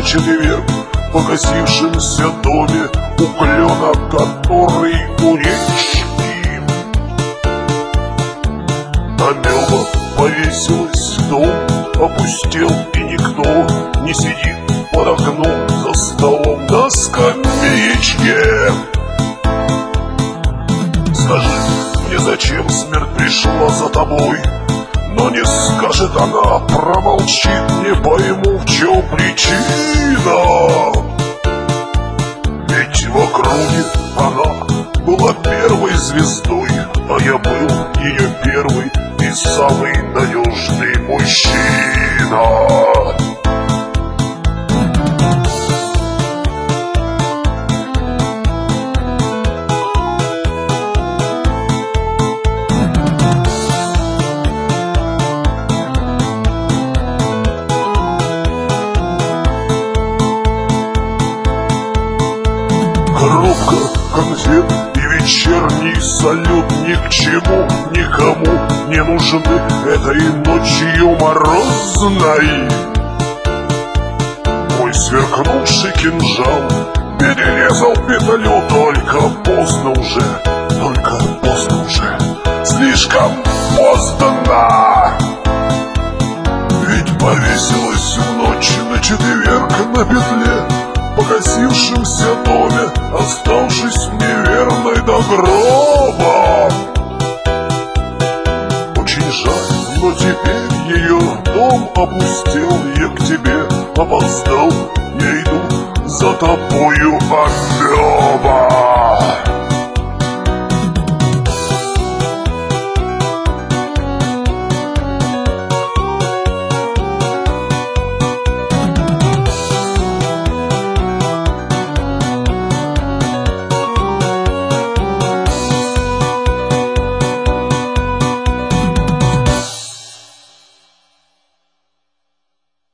четверг в покосившемся доме у клена, который у речки. Амеба повесилась, дом опустел, и никто не сидит под окном за столом на скамеечке. Скажи мне, зачем смерть пришла за тобой? Но не скажет она, промолчит, не пойму, в чем причина. Ведь в округе она была первой звездой, а я был ее первый и самый надежный мужчина. Коробка конфет и вечерний салют ни к чему, никому не нужны этой ночью морозной. Мой сверкнувший кинжал перерезал петлю, только поздно уже, слишком поздно. Ведь повесилась в ночь на четверг на петле в покосившемся доме, оставшись мне верной до гроба. Очень жаль, но теперь ее дом опустел, я к тебе опоздал, я иду за тобою, Амеба.